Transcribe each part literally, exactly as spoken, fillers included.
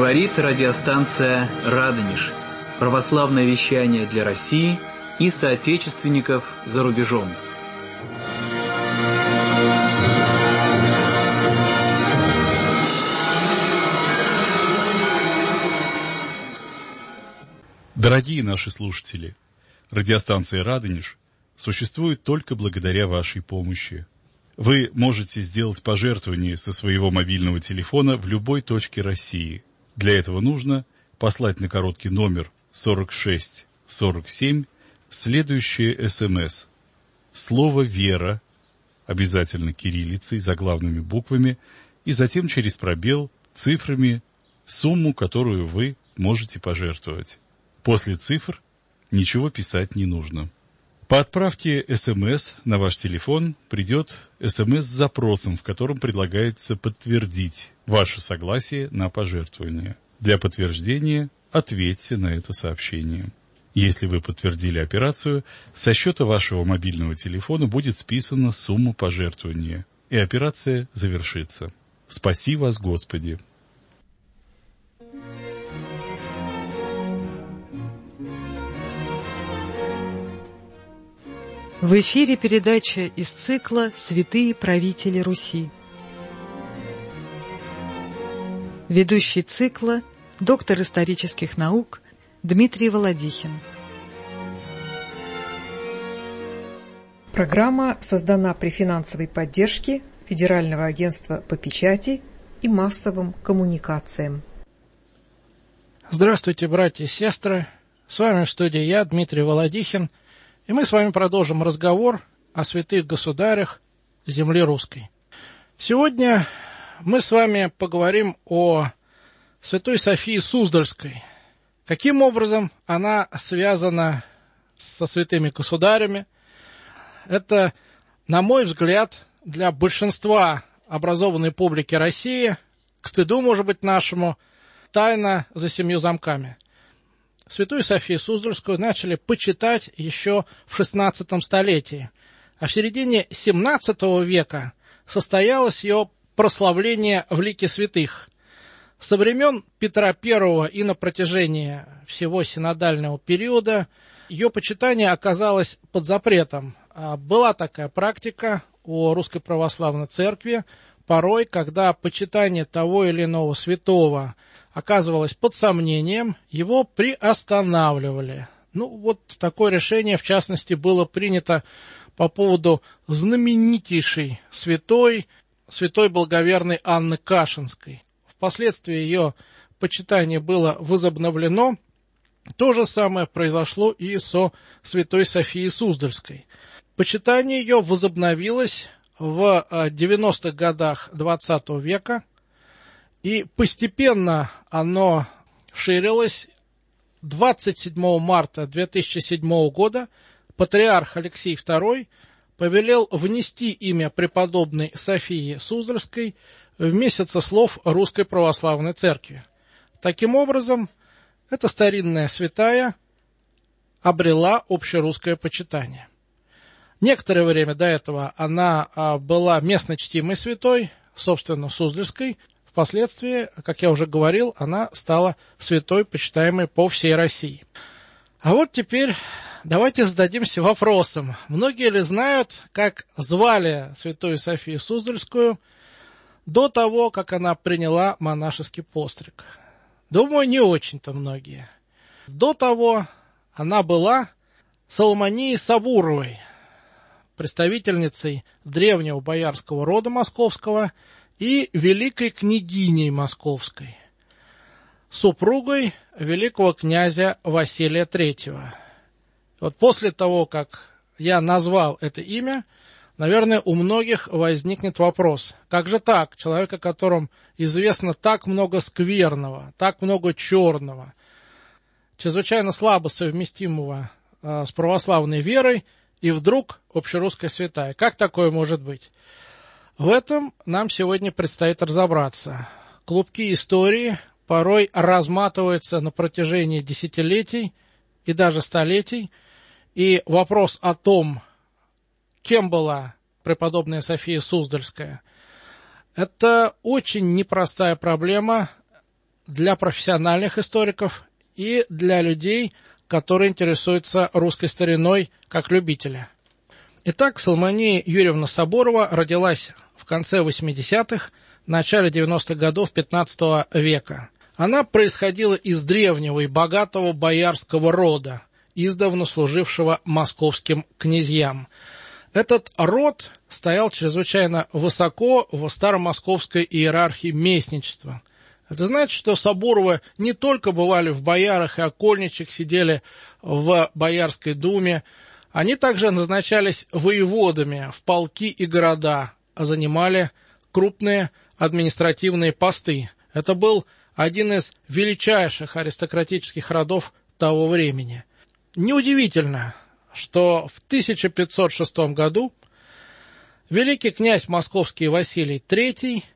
Говорит радиостанция «Радонеж». Православное вещание для России и соотечественников за рубежом. Дорогие наши слушатели, радиостанция «Радонеж» существует только благодаря вашей помощи. Вы можете сделать пожертвование со своего мобильного телефона в любой точке России. Для этого нужно послать на короткий номер сорок шесть сорок семь следующее СМС. Слово «Вера», обязательно кириллицей, заглавными буквами, и затем через пробел цифрами сумму, которую вы можете пожертвовать. После цифр ничего писать не нужно. По отправке СМС на ваш телефон придет СМС с запросом, в котором предлагается подтвердить ваше согласие на пожертвование. Для подтверждения ответьте на это сообщение. Если вы подтвердили операцию, со счета вашего мобильного телефона будет списана сумма пожертвования, и операция завершится. Спаси вас, Господи! В эфире передача из цикла «Святые правители Руси». Ведущий цикла – доктор исторических наук Дмитрий Володихин. Программа создана при финансовой поддержке Федерального агентства по печати и массовым коммуникациям. Здравствуйте, братья и сестры. С вами в студии я, Дмитрий Володихин. И мы с вами продолжим разговор о святых государях земли русской. Сегодня мы с вами поговорим о святой Софии Суздальской. Каким образом она связана со святыми государями? Это, на мой взгляд, для большинства образованной публики России, к стыду, может быть, нашему, тайна за семью замками. Святую Софию Суздальскую начали почитать еще в шестнадцатом столетии, а в середине семнадцатого века состоялось ее прославление в лике святых. Со времен Петра Первого и на протяжении всего синодального периода ее почитание оказалось под запретом. Была такая практика у Русской Православной Церкви. Порой, когда почитание того или иного святого оказывалось под сомнением, его приостанавливали. Ну, вот такое решение, в частности, было принято по поводу знаменитейшей святой, святой благоверной Анны Кашинской. Впоследствии ее почитание было возобновлено. То же самое произошло и со святой Софией Суздальской. Почитание ее возобновилось в девяностых годах двадцатого века, и постепенно оно ширилось. двадцать седьмого марта две тысячи седьмого года патриарх Алексей Второй повелел внести имя преподобной Софии Суздальской в месяцы слов Русской Православной Церкви. Таким образом, эта старинная святая обрела общерусское почитание. Некоторое время до этого она а, была местно чтимой святой, собственно, Суздальской. Впоследствии, как я уже говорил, она стала святой, почитаемой по всей России. А вот теперь давайте зададимся вопросом. Многие ли знают, как звали святую Софию Суздальскую до того, как она приняла монашеский постриг? Думаю, не очень-то многие. До того она была Соломонией Савуровой, представительницей древнего боярского рода московского и великой княгиней московской, супругой великого князя Василия Третьего. Вот после того, как я назвал это имя, наверное, у многих возникнет вопрос: как же так? Человек, о котором известно так много скверного, так много черного, чрезвычайно слабо совместимого э, с православной верой, и вдруг общерусская святая. Как такое может быть? В этом нам сегодня предстоит разобраться. Клубки истории порой разматываются на протяжении десятилетий и даже столетий, и вопрос о том, кем была преподобная София Суздальская, это очень непростая проблема, для профессиональных историков и для людей, которые интересуются русской стариной как любители. Итак, Соломония Юрьевна Соборова родилась в конце восьмидесятых, начале девяностых годов пятнадцатого века. Она происходила из древнего и богатого боярского рода, издавна служившего московским князьям. Этот род стоял чрезвычайно высоко в старомосковской иерархии местничества. Это значит, что Соборовы не только бывали в боярах и окольничьих, сидели в Боярской думе, они также назначались воеводами в полки и города, а занимали крупные административные посты. Это был один из величайших аристократических родов того времени. Неудивительно, что в тысяча пятьсот шестом году великий князь московский Василий третий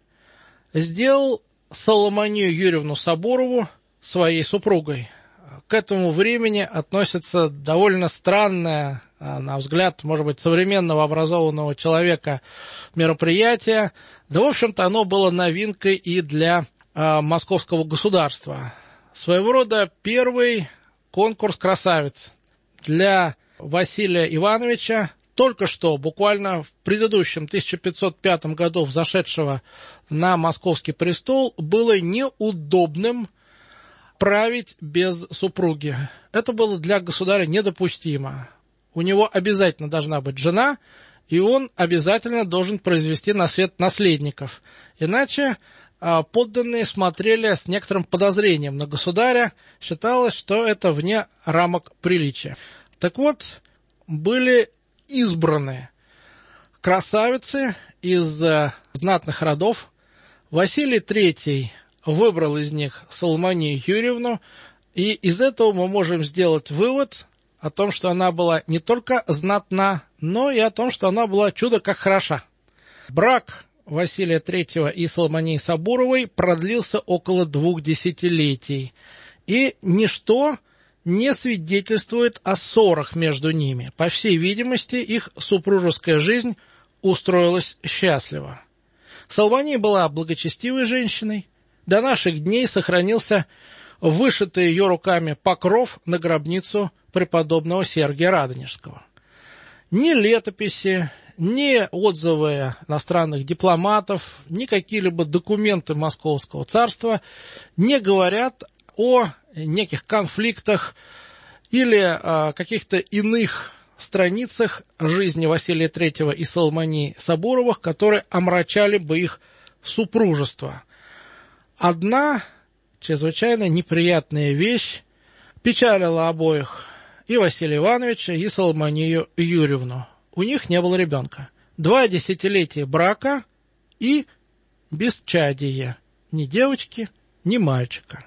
сделал Соломонию Юрьевну Соборову своей супругой. К этому времени относится довольно странное, на взгляд, может быть, современного образованного человека мероприятие. Да, в общем-то, оно было новинкой и для э, московского государства. Своего рода первый конкурс красавиц для Василия Ивановича, только что, буквально в предыдущем тысяча пятьсот пятом году взошедшего на московский престол, было неудобным править без супруги. Это было для государя недопустимо. У него обязательно должна быть жена, и он обязательно должен произвести на свет наследников. Иначе а, подданные смотрели с некоторым подозрением на государя, считалось, что это вне рамок приличия. Так вот, были избраны красавицы из а, знатных родов. Василий третий выбрал из них Соломонию Юрьевну, и из этого мы можем сделать вывод о том, что она была не только знатна, но и о том, что она была чудо как хороша. Брак Василия третьего и Соломонии Соборовой продлился около двух десятилетий, и ничто не свидетельствует о ссорах между ними. По всей видимости, их супружеская жизнь устроилась счастливо. Соломония была благочестивой женщиной. До наших дней сохранился вышитый ее руками покров на гробницу преподобного Сергия Радонежского. Ни летописи, ни отзывы иностранных дипломатов, ни какие-либо документы Московского царства не говорят о неких конфликтах или о каких-то иных страницах жизни Василия третьего и Соломонии Соборовых, которые омрачали бы их супружество. Одна чрезвычайно неприятная вещь печалила обоих, и Василия Ивановича, и Соломонию Юрьевну. У них не было ребенка. Два десятилетия брака и бесчадие. Ни девочки, ни мальчика.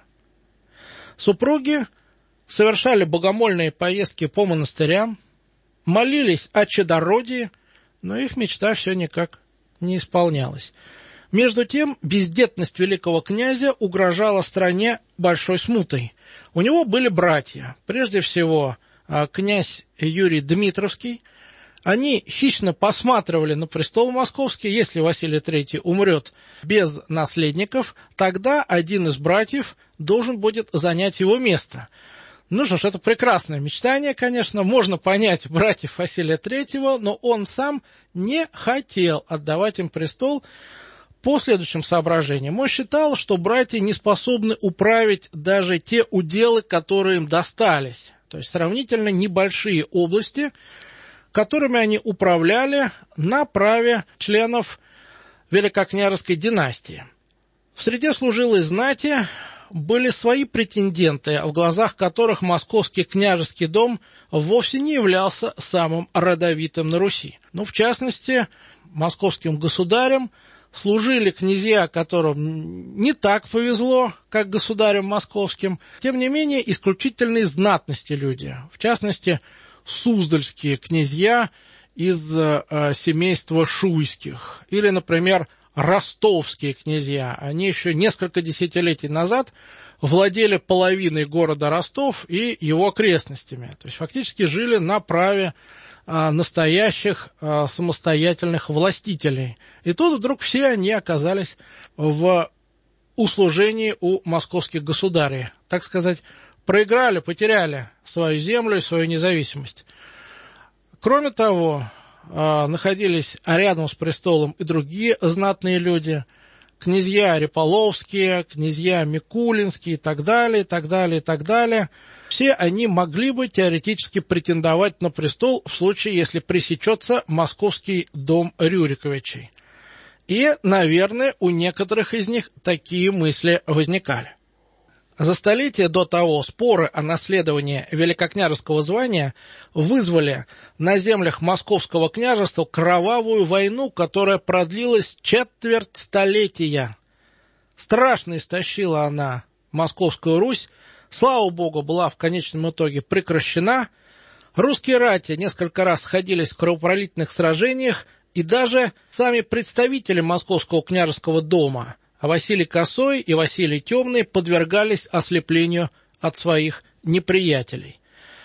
Супруги совершали богомольные поездки по монастырям, молились о чадородии, но их мечта все никак не исполнялась. Между тем, бездетность великого князя угрожала стране большой смутой. У него были братья, прежде всего князь Юрий Дмитровский. Они хищно посматривали на престол московский. Если Василий третий умрет без наследников, тогда один из братьев должен будет занять его место. Ну что ж, это прекрасное мечтание, конечно. Можно понять братьев Василия третьего, но он сам не хотел отдавать им престол по следующим соображениям. Он считал, что братья не способны управить даже те уделы, которые им достались. То есть сравнительно небольшие области, которыми они управляли на праве членов великокняжеской династии. В среде служилой знати были свои претенденты, в глазах которых московский княжеский дом вовсе не являлся самым родовитым на Руси. Ну, в частности, московским государем служили князья, которым не так повезло, как государям московским, тем не менее исключительной знатности люди, в частности, суздальские князья из э, семейства Шуйских, или, например, ростовские князья. Они еще несколько десятилетий назад владели половиной города Ростов и его окрестностями, то есть фактически жили на праве э, настоящих э, самостоятельных властителей. И тут вдруг все они оказались в услужении у московских государей. Так сказать, проиграли, потеряли свою землю и свою независимость. Кроме того, находились рядом с престолом и другие знатные люди, князья Реполовские, князья Микулинские и так далее, и так далее, и так далее. Все они могли бы теоретически претендовать на престол в случае, если пресечется московский дом Рюриковичей. И, наверное, у некоторых из них такие мысли возникали. За столетие до того споры о наследовании великокняжеского звания вызвали на землях Московского княжества кровавую войну, которая продлилась четверть столетия. Страшно истощила она Московскую Русь, слава богу, была в конечном итоге прекращена. Русские рати несколько раз сходились в кровопролитных сражениях, и даже сами представители Московского княжеского дома Василий Косой и Василий Темный подвергались ослеплению от своих неприятелей.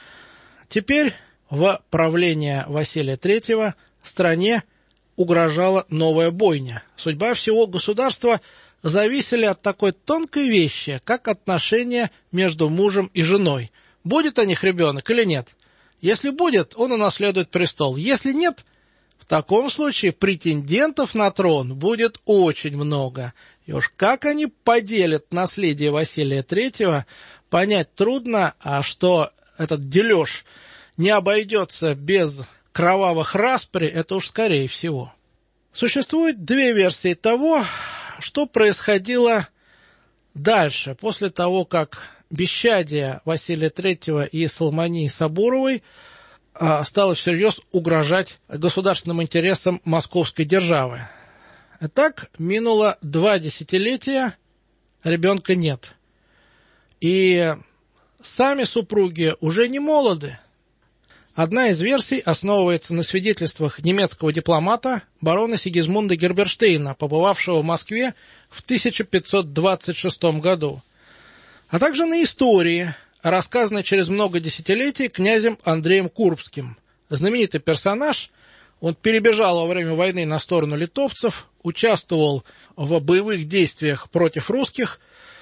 Теперь в правление Василия Третьего стране угрожала новая бойня. Судьба всего государства зависели от такой тонкой вещи, как отношения между мужем и женой. Будет у них ребенок или нет? Если будет, он унаследует престол. Если нет, в таком случае претендентов на трон будет очень много. И уж как они поделят наследие Василия Третьего, понять трудно, а что этот дележ не обойдется без кровавых распри, это уж скорее всего. Существует две версии того, что происходило дальше, после того, как бесчадие Василия Третьего и Соломонии Сабуровой стало всерьез угрожать государственным интересам московской державы. Итак, минуло два десятилетия, ребенка нет. И сами супруги уже не молоды. Одна из версий основывается на свидетельствах немецкого дипломата барона Сигизмунда Герберштейна, побывавшего в Москве в тысяча пятьсот двадцать шестом году, а также на истории, рассказанной через много десятилетий князем Андреем Курбским. Знаменитый персонаж, он перебежал во время войны на сторону литовцев, участвовал в боевых действиях против русских,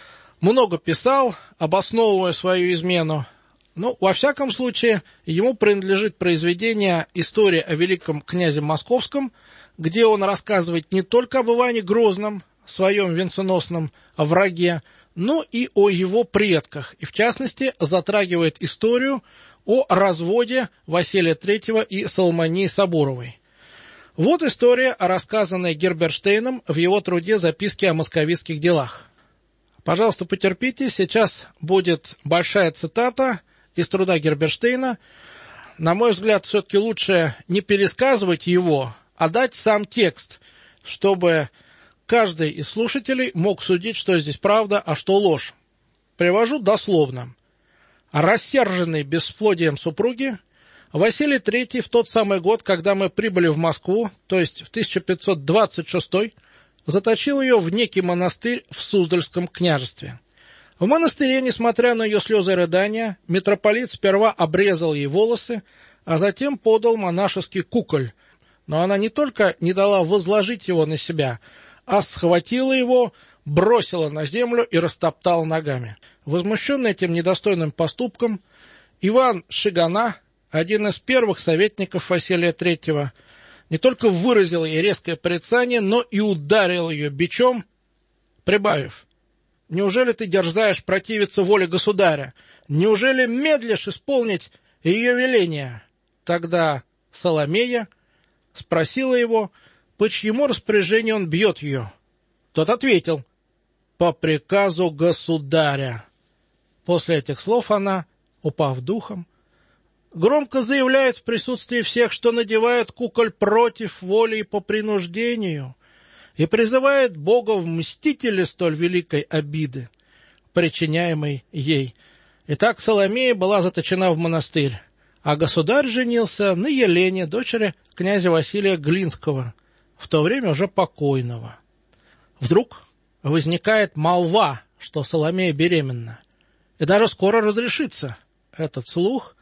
много писал, обосновывая свою измену. Ну, во всяком случае, ему принадлежит произведение «История о великом князе Московском», где он рассказывает не только об Иване Грозном, своем венценосном враге, но и о его предках, и в частности затрагивает историю о разводе Василия Третьего и Соломонии Сабуровой. Вот история, рассказанная Герберштейном в его труде «Записки о московитских делах». Пожалуйста, потерпите, сейчас будет большая цитата из труда Герберштейна. На мой взгляд, все-таки лучше не пересказывать его, а дать сам текст, чтобы каждый из слушателей мог судить, что здесь правда, а что ложь. Привожу дословно. Рассерженный бесплодием супруги, Василий Третий в тот самый год, когда мы прибыли в Москву, то есть в тысяча пятьсот двадцать шестом, заточил ее в некий монастырь в Суздальском княжестве. В монастыре, несмотря на ее слезы и рыдания, митрополит сперва обрезал ей волосы, а затем подал монашеский куколь. Но она не только не дала возложить его на себя, а схватила его, бросила на землю и растоптала ногами. Возмущенный этим недостойным поступком, Иван Шигана, один из первых советников Василия Третьего, не только выразил ей резкое порицание, но и ударил ее бичом, прибавив: «Неужели ты дерзаешь противиться воле государя? Неужели медлишь исполнить ее веление?» Тогда Соломея спросила его, по чьему распоряжению он бьет ее. Тот ответил: «По приказу государя». После этих слов она, упав духом, громко заявляет в присутствии всех, что надевает куколь против воли и по принуждению, и призывает Бога в мстители столь великой обиды, причиняемой ей. Итак, Соломея была заточена в монастырь, а государь женился на Елене, дочери князя Василия Глинского, в то время уже покойного. Вдруг возникает молва, что Соломея беременна, и даже скоро разрешится. Этот слух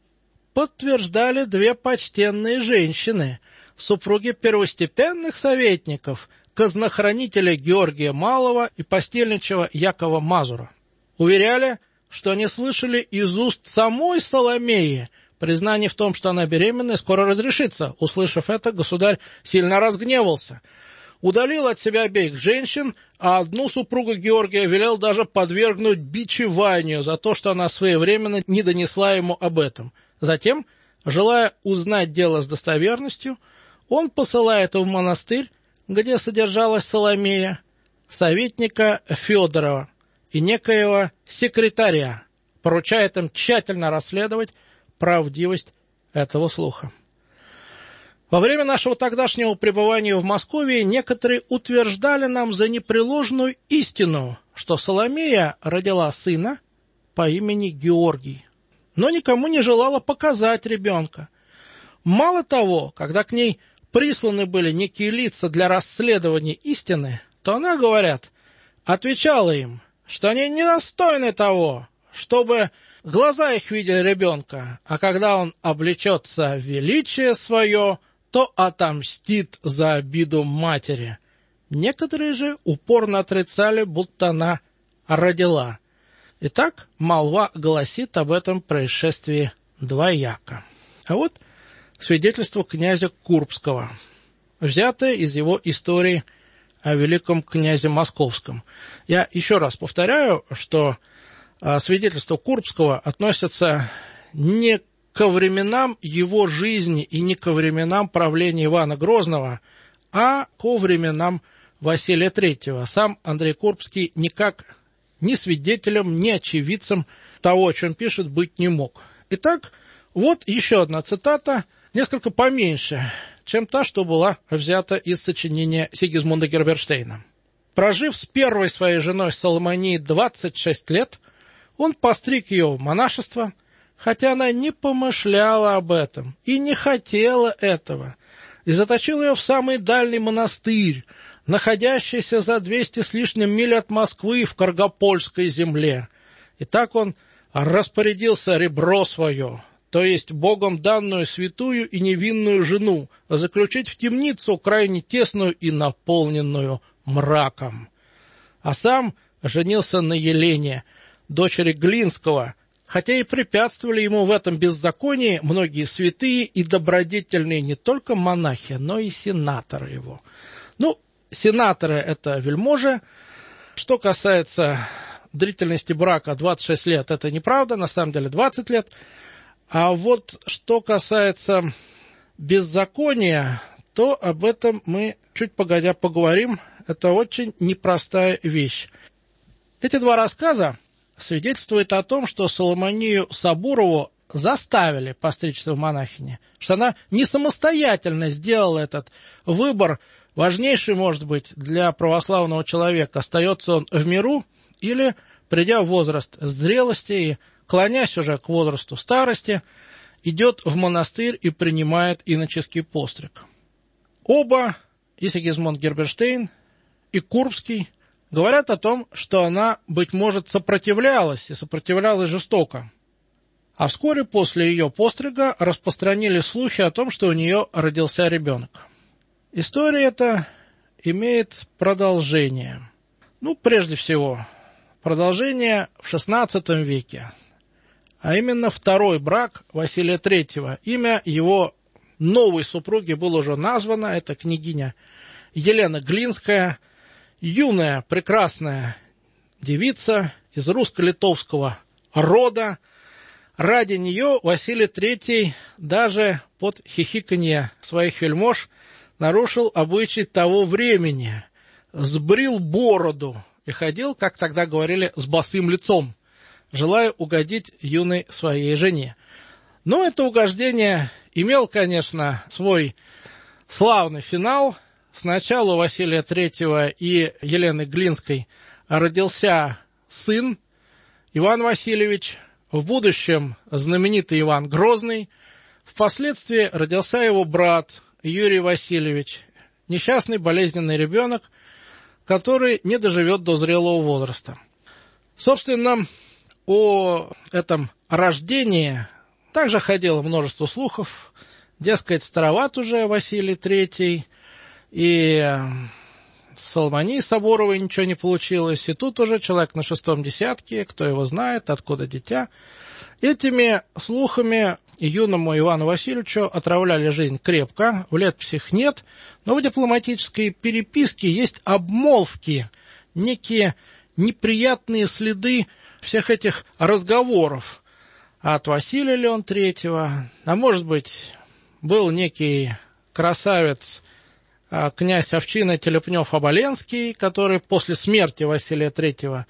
подтверждали две почтенные женщины, супруги первостепенных советников, казнохранителя Георгия Малого и постельничего Якова Мазура. Уверяли, что они слышали из уст самой Соломеи признание в том, что она беременна и скоро разрешится. Услышав это, государь сильно разгневался. Удалил от себя обеих женщин, а одну супругу Георгия велел даже подвергнуть бичеванию за то, что она своевременно не донесла ему об этом. Затем, желая узнать дело с достоверностью, он посылает в монастырь, где содержалась Соломея, советника Федорова и некоего секретаря, поручает им тщательно расследовать правдивость этого слуха. Во время нашего тогдашнего пребывания в Москве некоторые утверждали нам за непреложную истину, что Соломея родила сына по имени Георгий, но никому не желала показать ребенка. Мало того, когда к ней присланы были некие лица для расследования истины, то она, говорят, отвечала им, что они недостойны того, чтобы глаза их видели ребенка, а когда он облечется в величие свое, то отомстит за обиду матери. Некоторые же упорно отрицали, будто она родила. Итак, молва гласит об этом происшествии двояко. А вот свидетельство князя Курбского, взятое из его истории о великом князе Московском. Я еще раз повторяю, что свидетельство Курбского относится не ко временам его жизни и не ко временам правления Ивана Грозного, а ко временам Василия Третьего. Сам Андрей Курбский никак ни свидетелем, ни очевидцем того, о чем пишет, быть не мог. Итак, вот еще одна цитата, несколько поменьше, чем та, что была взята из сочинения Сигизмунда Герберштейна. Прожив с первой своей женой Соломонией двадцать шесть лет, он постриг ее в монашество, хотя она не помышляла об этом и не хотела этого, и заточил ее в самый дальний монастырь, находящийся за двести с лишним миль от Москвы в Каргопольской земле. И так он распорядился ребро свое, то есть Богом данную святую и невинную жену, заключить в темницу крайне тесную и наполненную мраком. А сам женился на Елене, дочери Глинского, хотя и препятствовали ему в этом беззаконии многие святые и добродетельные не только монахи, но и сенаторы его. Ну, сенаторы — это вельможи. Что касается длительности брака, двадцать шесть лет, это неправда, на самом деле двадцать лет. А вот что касается беззакония, то об этом мы чуть погодя поговорим. Это очень непростая вещь. Эти два рассказа свидетельствуют о том, что Соломонию Сабурову заставили постричься в монахини, что она не самостоятельно сделала этот выбор, важнейший, может быть, для православного человека, остается он в миру или, придя в возраст зрелости и клонясь уже к возрасту старости, идет в монастырь и принимает иноческий постриг. Оба, и Сигизмунд Герберштейн, и Курбский, говорят о том, что она, быть может, сопротивлялась, и сопротивлялась жестоко. А вскоре после ее пострига распространили слухи о том, что у нее родился ребенок. История эта имеет продолжение. Ну, прежде всего, продолжение в шестнадцатом веке, а именно второй брак Василия Третьего. Имя его новой супруги было уже названо, это княгиня Елена Глинская, юная, прекрасная девица из русско-литовского рода. Ради нее Василий Третий даже под хихиканье своих вельмож нарушил обычай того времени, сбрил бороду и ходил, как тогда говорили, с босым лицом, желая угодить юной своей жене. Но это угождение имел, конечно, свой славный финал. Сначала у Василия Третьего и Елены Глинской родился сын Иван Васильевич, в будущем знаменитый Иван Грозный. Впоследствии родился его брат Юрий Васильевич, несчастный болезненный ребенок, который не доживет до зрелого возраста. Собственно, о этом рождении также ходило множество слухов. Дескать, староват уже Василий Третий, и с Соломонией Соборовой ничего не получилось, и тут уже человек на шестом десятке, кто его знает, откуда дитя. Этими слухами юному Ивану Васильевичу отравляли жизнь крепко, в летописях нет, но в дипломатической переписке есть обмолвки, некие неприятные следы всех этих разговоров от Василия ли он третьего, а может быть, был некий красавец, князь Овчины Телепнев-Оболенский, который после смерти Василия третьего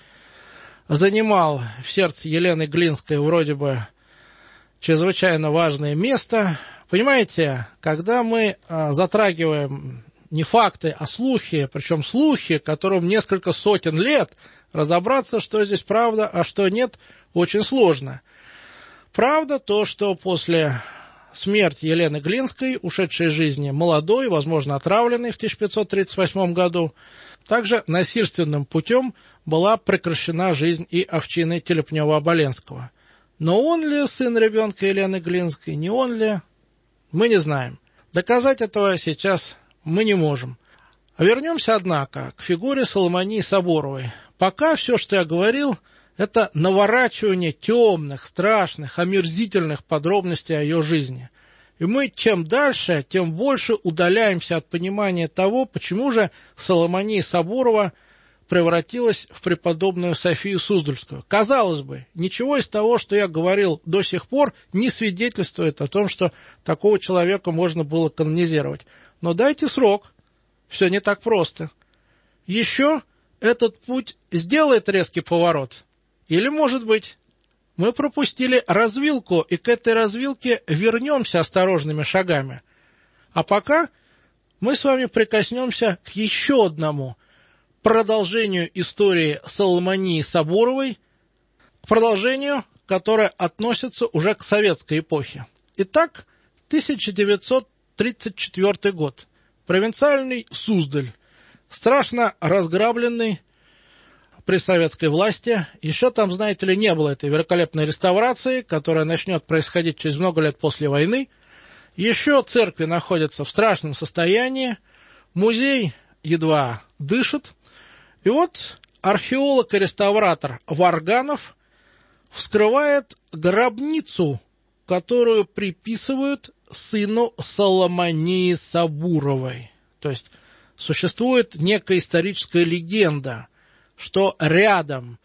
занимал в сердце Елены Глинской вроде бы чрезвычайно важное место. Понимаете, когда мы затрагиваем не факты, а слухи, причем слухи, которым несколько сотен лет, разобраться, что здесь правда, а что нет, очень сложно. Правда то, что после смерти Елены Глинской, ушедшей из жизни молодой, возможно, отравленной в тысяча пятьсот тридцать восьмом году, также насильственным путем была прекращена жизнь и Овчины Телепнева-Оболенского. Но он ли сын ребенка Елены Глинской, не он ли, мы не знаем. Доказать этого сейчас мы не можем. А вернемся, однако, к фигуре Соломонии Соборовой. Пока все, что я говорил, это наворачивание темных, страшных, омерзительных подробностей о ее жизни. И мы чем дальше, тем больше удаляемся от понимания того, почему же Соломония Соборова превратилась в преподобную Софию Суздальскую. Казалось бы, ничего из того, что я говорил до сих пор, не свидетельствует о том, что такого человека можно было канонизировать. Но дайте срок, все не так просто. Еще этот путь сделает резкий поворот. Или, может быть, мы пропустили развилку, и к этой развилке вернемся осторожными шагами. А пока мы с вами прикоснемся к еще одному продолжению истории Соломонии Соборовой, к продолжению, которое относится уже к советской эпохе. Итак, тысяча девятьсот тридцать четвёртый год. Провинциальный Суздаль, страшно разграбленный при советской власти. Еще там, знаете ли, не было этой великолепной реставрации, которая начнет происходить через много лет после войны. Еще церкви находятся в страшном состоянии, музей едва дышит. И вот археолог и реставратор Варганов вскрывает гробницу, которую приписывают сыну Соломонии Соборовой. То есть существует некая историческая легенда, что рядом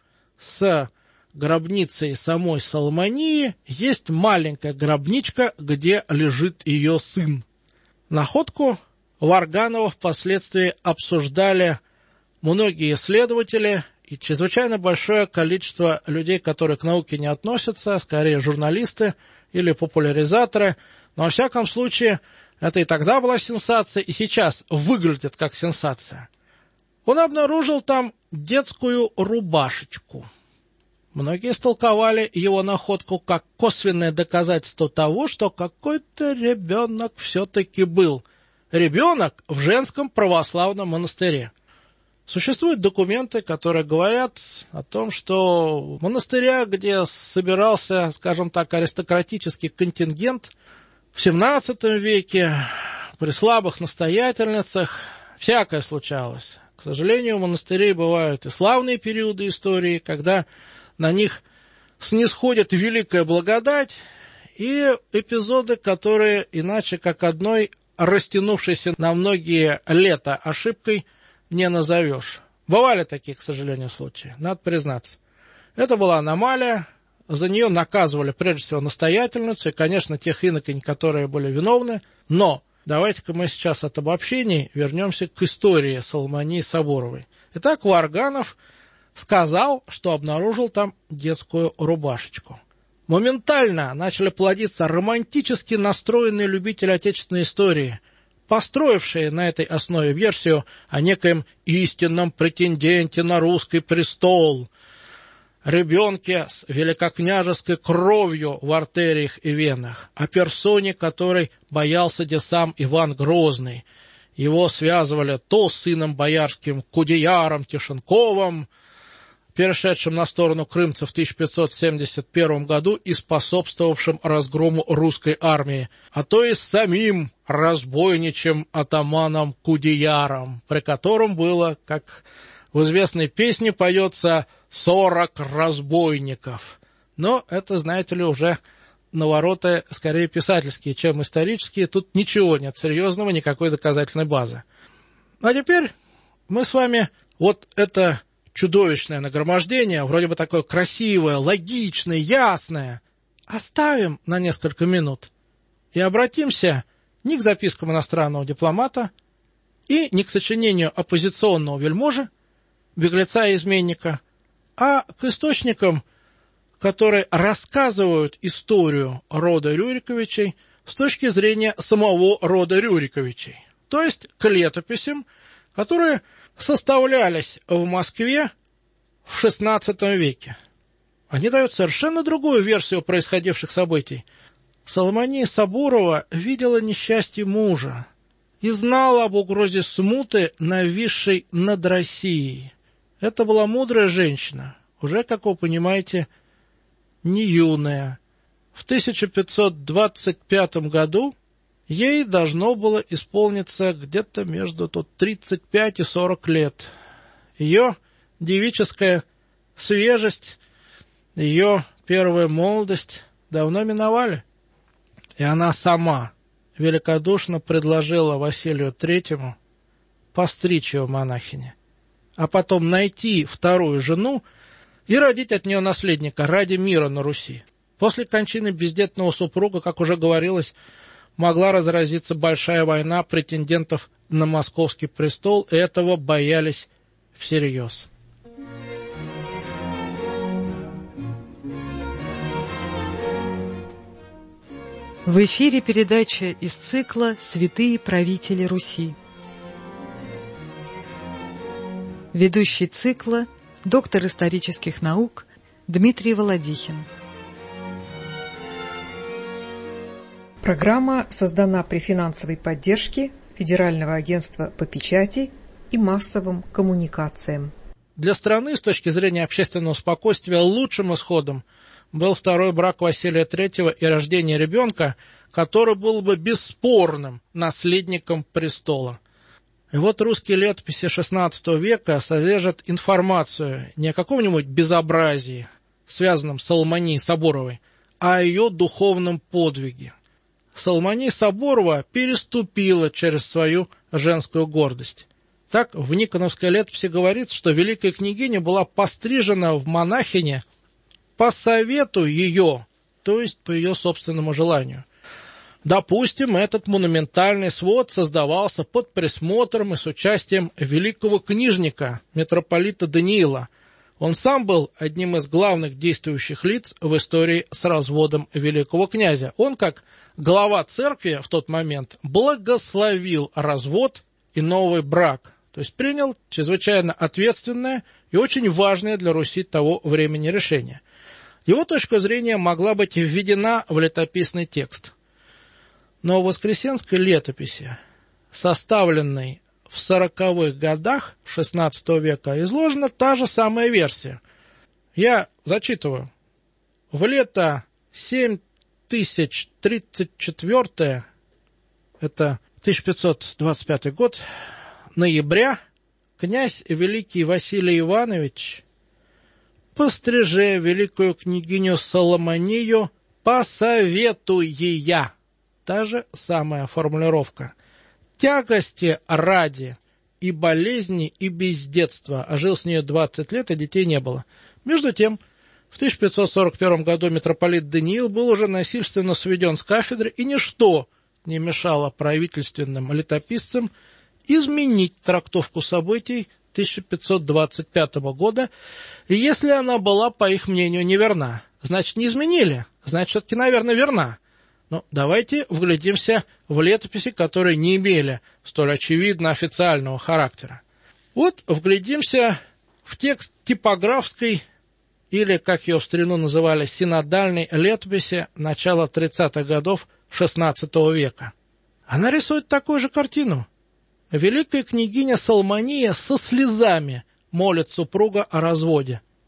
с гробницей самой Соломонии есть маленькая гробничка, где лежит ее сын. Находку Варганова впоследствии обсуждали многие исследователи и чрезвычайно большое количество людей, которые к науке не относятся, скорее журналисты или популяризаторы. Но во всяком случае, это и тогда была сенсация, и сейчас выглядит как сенсация. Он обнаружил там детскую рубашечку. Многие истолковали его находку как косвенное доказательство того, что какой-то ребенок все-таки был. Ребенок в женском православном монастыре. Существуют документы, которые говорят о том, что в монастырях, где собирался, скажем так, аристократический контингент, в семнадцатом веке при слабых настоятельницах всякое случалось. К сожалению, в монастырей бывают и славные периоды истории, когда на них снисходит великая благодать, и эпизоды, которые иначе как одной растянувшейся на многие лета ошибкой не назовешь. Бывали такие, к сожалению, случаи, надо признаться. Это была аномалия, за нее наказывали прежде всего настоятельницу и, конечно, тех инокинь, которые были виновны, но давайте-ка мы сейчас от обобщений вернемся к истории Соломонии Соборовой. Итак, Варганов сказал, что обнаружил там детскую рубашечку. Моментально начали плодиться романтически настроенные любители отечественной истории, построившие на этой основе версию о некоем истинном претенденте на русский престол, ребенке с великокняжеской кровью в артериях и венах, о персоне, которой боялся де сам Иван Грозный. Его связывали то с сыном боярским Кудеяром Тишенковым, перешедшим на сторону крымцев в тысяча пятьсот семьдесят первом году и способствовавшим разгрому русской армии, а то и с самим разбойничьим атаманом Кудеяром, при котором было, как в известной песне поется, «сорок разбойников». Но это, знаете ли, уже навороты скорее писательские, чем исторические. Тут ничего нет серьезного, никакой доказательной базы. А теперь мы с вами вот это чудовищное нагромождение, вроде бы такое красивое, логичное, ясное, оставим на несколько минут и обратимся не к запискам иностранного дипломата и не к сочинению оппозиционного вельможи, беглеца и изменника, а к источникам, которые рассказывают историю рода Рюриковичей с точки зрения самого рода Рюриковичей, то есть к летописям, которые составлялись в Москве в шестнадцатом веке. Они дают совершенно другую версию происходивших событий. Соломония Сабурова видела несчастье мужа и знала об угрозе смуты, нависшей над Россией. Это была мудрая женщина, уже, как вы понимаете, не юная. В тысяча пятьсот двадцать пятом году ей должно было исполниться где-то между тут тридцать пять и сорок лет. Ее девическая свежесть, ее первая молодость давно миновали. И она сама великодушно предложила Василию Третьему постричь ее в монахине, а потом найти вторую жену и родить от нее наследника ради мира на Руси. После кончины бездетного супруга, как уже говорилось, могла разразиться большая война претендентов на московский престол, и этого боялись всерьез. В эфире передача из цикла «Святые правители Руси». Ведущий цикла – доктор исторических наук Дмитрий Володихин. Программа создана при финансовой поддержке Федерального агентства по печати и массовым коммуникациям. Для страны с точки зрения общественного спокойствия лучшим исходом был второй брак Василия Третьего и рождение ребенка, который был бы бесспорным наследником престола. И вот русские летописи шестнадцатого века содержат информацию не о каком-нибудь безобразии, связанном с Соломонией Сабуровой, а о ее духовном подвиге. Соломония Сабурова переступила через свою женскую гордость. Так в Никоновской летописи говорится, что великая княгиня была пострижена в монахине по совету ее, то есть по ее собственному желанию. Допустим, этот монументальный свод создавался под присмотром и с участием великого книжника, митрополита Даниила. Он сам был одним из главных действующих лиц в истории с разводом великого князя. Он, как глава церкви в тот момент, благословил развод и новый брак, то есть принял чрезвычайно ответственное и очень важное для Руси того времени решение. Его точка зрения могла быть введена в летописный текст. Но в Воскресенской летописи, составленной в сороковых годах шестнадцатого века, изложена та же самая версия. Я зачитываю. В лето семь тысяч тридцать четвёртое, это тысяча пятьсот двадцать пятый год, ноября, князь великий Василий Иванович постриже великую княгиню Соломонию по совету ея. Та же самая формулировка. Тягости ради и болезни, и бездетства, а жил с нее двадцать лет, и детей не было. Между тем, в тысяча пятьсот сорок первом году митрополит Даниил был уже насильственно сведен с кафедры, и ничто не мешало правительственным летописцам изменить трактовку событий тысяча пятьсот двадцать пятого года, и если она была, по их мнению, неверна, значит, не изменили, значит, все-таки, наверное, верна. Но давайте вглядимся в летописи, которые не имели столь очевидно официального характера. Вот вглядимся в текст типографской, или, как ее в старину называли, синодальной летописи начала тридцатых годов шестнадцатого века. Она рисует такую же картину. Великая княгиня Соломония со слезами молит супруга о разводе.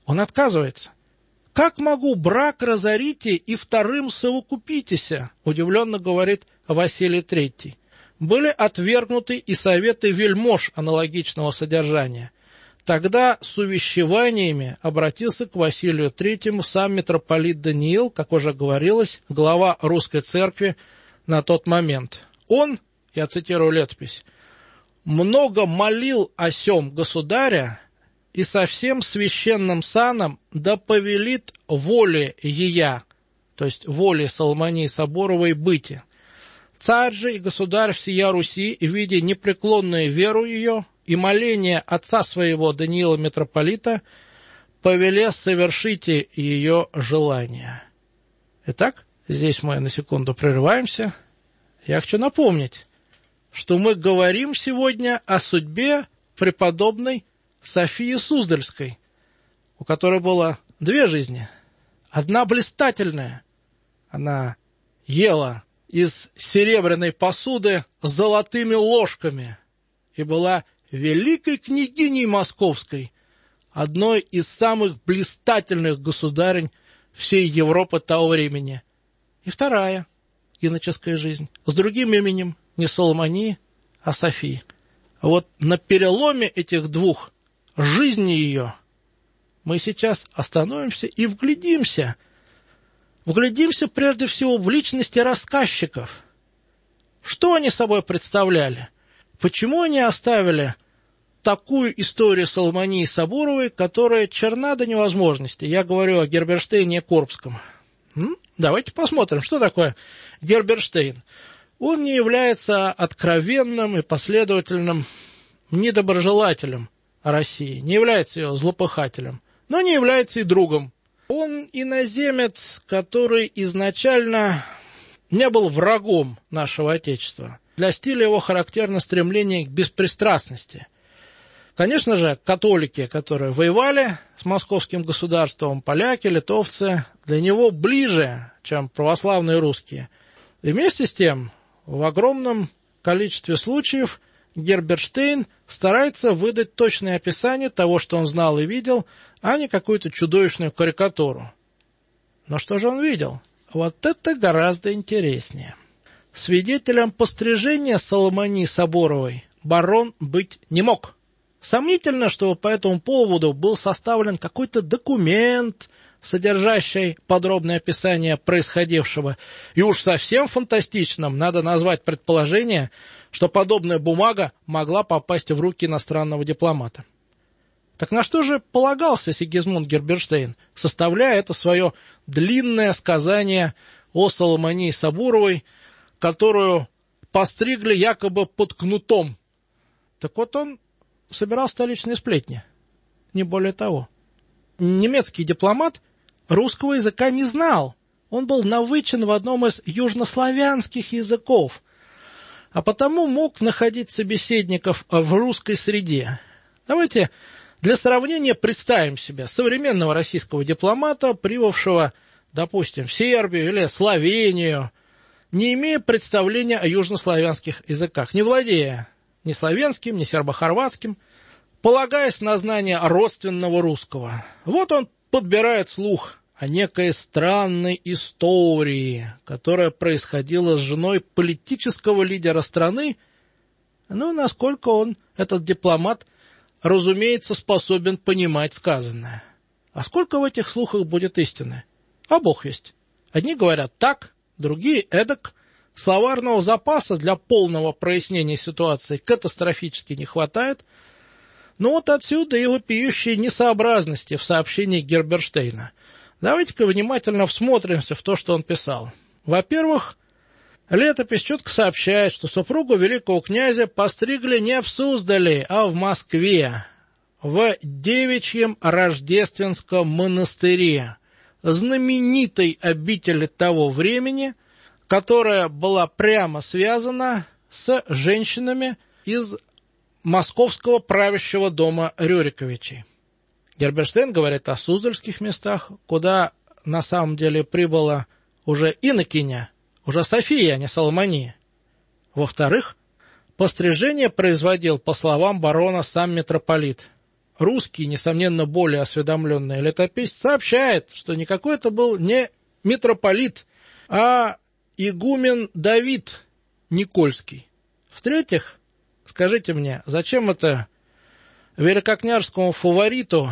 Он отказывается. «Как могу брак разорите и вторым совокупитеся?» удивленно говорит Василий Третий. Были отвергнуты и советы вельмож аналогичного содержания. Тогда с увещеваниями обратился к Василию Третьему сам митрополит Даниил, как уже говорилось, глава русской церкви на тот момент. Он, я цитирую летопись, «много молил о сем государя, и со всем священным саном да повелит воле ея», то есть воле Соломонии Соборовой, быти. Царь же и государь всея Руси, видя непреклонную веру ее и моление отца своего Даниила митрополита, повеле совершите ее желание. Итак, здесь мы на секунду прерываемся. Я хочу напомнить, что мы говорим сегодня о судьбе преподобной Софии Суздальской, у которой было две жизни. Одна блистательная. Она ела из серебряной посуды с золотыми ложками и была великой княгиней московской, одной из самых блистательных государынь всей Европы того времени. И вторая иноческая жизнь с другим именем, не Соломонии, а Софии. Вот на переломе этих двух жизни ее мы сейчас остановимся и вглядимся. Вглядимся прежде всего в личности рассказчиков. Что они собой представляли? Почему они оставили такую историю Соломонии Соборовой, которая черна до невозможности? Я говорю о Герберштейне и Корбском. М? Давайте посмотрим, что такое Герберштейн. Он не является откровенным и последовательным недоброжелателем России, не является ее злопыхателем, но не является и другом. Он иноземец, который изначально не был врагом нашего Отечества. Для стиля его характерно стремление к беспристрастности. Конечно же, католики, которые воевали с московским государством, поляки, литовцы, для него ближе, чем православные русские. И вместе с тем, в огромном количестве случаев Герберштейн старается выдать точное описание того, что он знал и видел, а не какую-то чудовищную карикатуру. Но что же он видел? Вот это гораздо интереснее. Свидетелем пострижения Соломонии Соборовой барон быть не мог. Сомнительно, что по этому поводу был составлен какой-то документ, содержащий подробное описание происходившего. И уж совсем фантастичным надо назвать предположение, что подобная бумага могла попасть в руки иностранного дипломата. Так на что же полагался Сигизмунд Герберштейн, составляя это свое длинное сказание о Соломонии Соборовой, которую постригли якобы под кнутом? Так вот, он собирал столичные сплетни, не более того. Немецкий дипломат русского языка не знал. Он был навычен в одном из южнославянских языков, а потому мог находить собеседников в русской среде. Давайте для сравнения представим себе современного российского дипломата, прибывшего, допустим, в Сербию или Словению, не имея представления о южнославянских языках, не владея ни славянским, ни сербо-хорватским, полагаясь на знание родственного русского. Вот он подбирает слух о некой странной истории, которая происходила с женой политического лидера страны. Ну, насколько он, этот дипломат, разумеется, способен понимать сказанное. А сколько в этих слухах будет истины? А бог весть. Одни говорят так, другие эдак. Словарного запаса для полного прояснения ситуации катастрофически не хватает. Но вот отсюда и вопиющие несообразности в сообщении Герберштейна. Давайте-ка внимательно всмотримся в то, что он писал. Во-первых, летопись четко сообщает, что супругу великого князя постригли не в Суздале, а в Москве, в Девичьем Рождественском монастыре, знаменитой обители того времени, которая была прямо связана с женщинами из московского правящего дома Рюриковичей. Герберштейн говорит о суздальских местах, куда на самом деле прибыла уже инокиня, уже София, а не Соломония. Во-вторых, пострижение производил, по словам барона, сам митрополит. русский, несомненно, более осведомленный летописец, сообщает, что никакой это был не митрополит, а игумен Давид Никольский. В-третьих, скажите мне, зачем это великокняжескому фавориту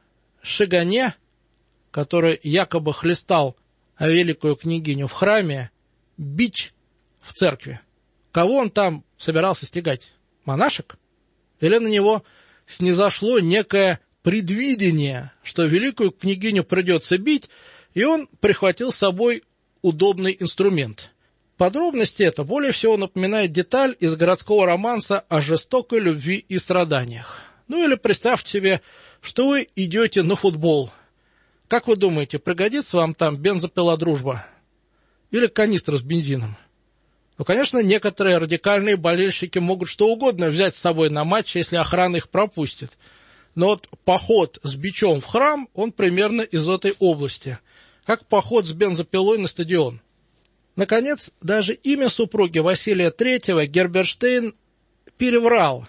Шигане, который якобы хлестал великую княгиню в храме, бич в церкви? Кого он там собирался стягать? Монашек? Или на него снизошло некое предвидение, что великую княгиню придется бить, и он прихватил с собой удобный инструмент? Подробности это более всего напоминает деталь из городского романса о жестокой любви и страданиях. Ну или представьте себе, что вы идете на футбол. Как вы думаете, пригодится вам там бензопила «Дружба» или канистра с бензином? Ну, конечно, некоторые радикальные болельщики могут что угодно взять с собой на матч, если охрана их пропустит. Но вот поход с бичом в храм, он примерно из этой области, как поход с бензопилой на стадион. Наконец, даже имя супруги Василия Третьего Герберштейн переврал.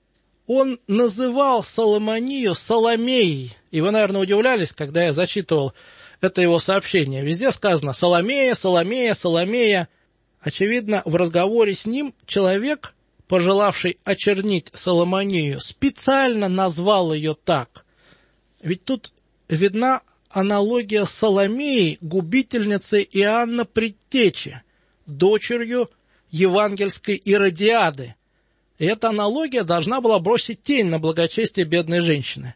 Он называл Соломонию Соломеей. И вы, наверное, удивлялись, когда я зачитывал это его сообщение. Везде сказано «Соломея, Соломея, Соломея». Очевидно, в разговоре с ним человек, пожелавший очернить Соломонию, специально назвал ее так. Ведь тут видна аналогия с Соломеей, губительницей Иоанна Предтечи, дочерью евангельской Иродиады. И эта аналогия должна была бросить тень на благочестие бедной женщины.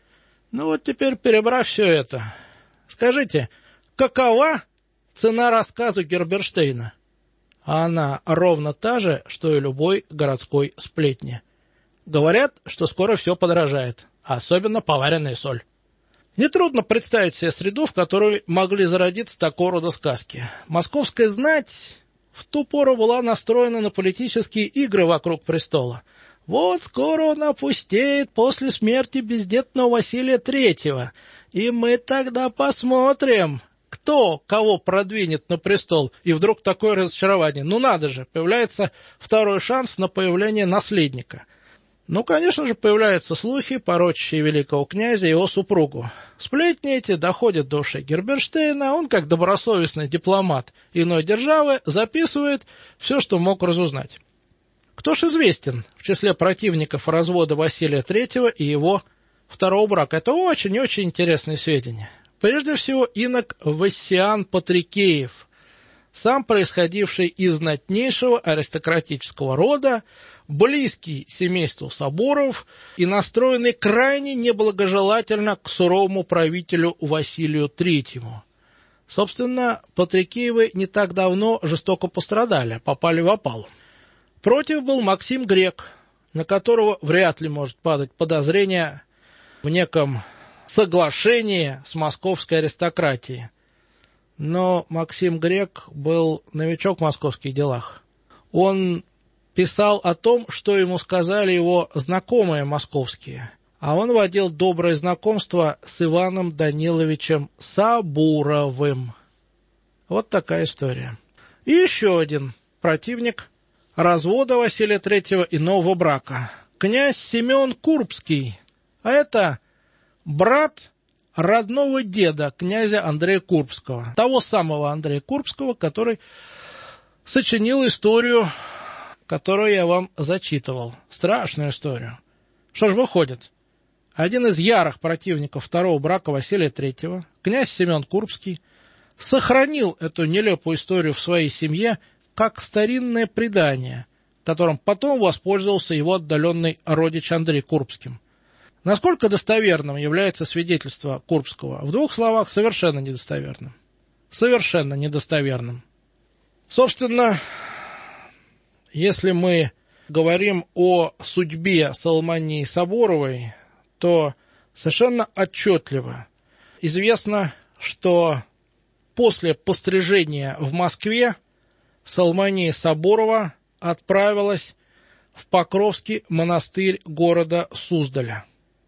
Ну вот теперь, перебрав все это, скажите, какова цена рассказу Герберштейна? А она ровно та же, что и любой городской сплетни. Говорят, что скоро все подорожает, особенно поваренная соль. Нетрудно представить себе среду, в которой могли зародиться такого рода сказки. Московская знать в ту пору была настроена на политические игры вокруг престола. Вот скоро он опустеет после смерти бездетного Василия Третьего, и мы тогда посмотрим, кто кого продвинет на престол. И вдруг такое разочарование. Ну надо же, появляется второй шанс на появление наследника. Ну, конечно же, появляются слухи, порочащие великого князя и его супругу. Сплетни эти доходят до ушей Герберштейна, он, как добросовестный дипломат иной державы, записывает все, что мог разузнать. Кто ж известен в числе противников развода Василия Третьего и его второго брака? Это очень и очень интересные сведения. Прежде всего, инок Вассиан Патрикеев, сам происходивший из знатнейшего аристократического рода, близкий семейству Соборов и настроенный крайне неблагожелательно к суровому правителю Василию Третьему. Собственно, Патрикеевы не так давно жестоко пострадали, попали в опалу. Против был Максим Грек, на которого вряд ли может падать подозрение в неком соглашении с московской аристократией. Но Максим Грек был новичок в московских делах. Он писал о том, что ему сказали его знакомые московские, а он водил доброе знакомство с Иваном Даниловичем Сабуровым. Вот такая история. И еще один противник развода Василия Третьего и нового брака. Князь Семен Курбский, а это брат родного деда князя Андрея Курбского, того самого Андрея Курбского, который сочинил историю, которую я вам зачитывал. Страшную историю. Что ж выходит? Один из ярых противников второго брака Василия Третьего, князь Семен Курбский, сохранил эту нелепую историю в своей семье как старинное предание, которым потом воспользовался его отдаленный родич Андрей Курбским. Насколько достоверным является свидетельство Курбского? В двух словах, совершенно недостоверным. Совершенно недостоверным. Собственно, если мы говорим о судьбе Соломонии Соборовой, то совершенно отчетливо известно, что после пострижения в Москве Соломония Соборова отправилась в Покровский монастырь города Суздаля.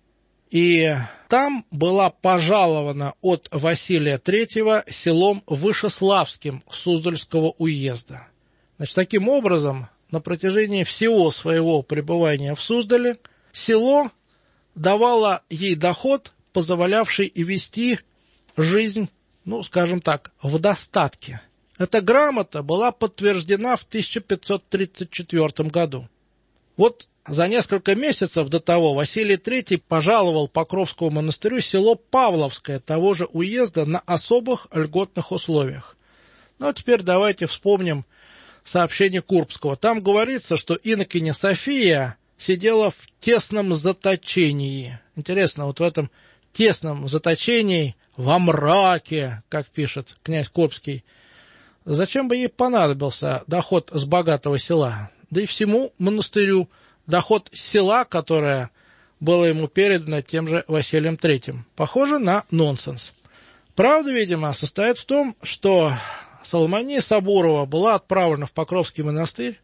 И там была пожалована от Василия Третьего селом Вышеславским Суздальского уезда. Значит, таким образом, на протяжении всего своего пребывания в Суздале село давала ей доход, позволявший и вести жизнь, ну, скажем так, в достатке. Эта грамота была подтверждена в тысяча пятьсот тридцать четвёртом году. Вот за несколько месяцев до того Василий третий пожаловал Покровскому монастырю село Павловское того же уезда на особых льготных условиях. Ну, а теперь давайте вспомним сообщение Курбского. Там говорится, что инокиня София сидела в тесном заточении. Интересно, вот в этом тесном заточении, во мраке, как пишет князь Курбский, зачем бы ей понадобился доход с богатого села? Да и всему монастырю доход с села, которое было ему передано тем же Василием третьим. Похоже на нонсенс. Правда, видимо, состоит в том, что Соломония Сабурова была отправлена в Покровский монастырь,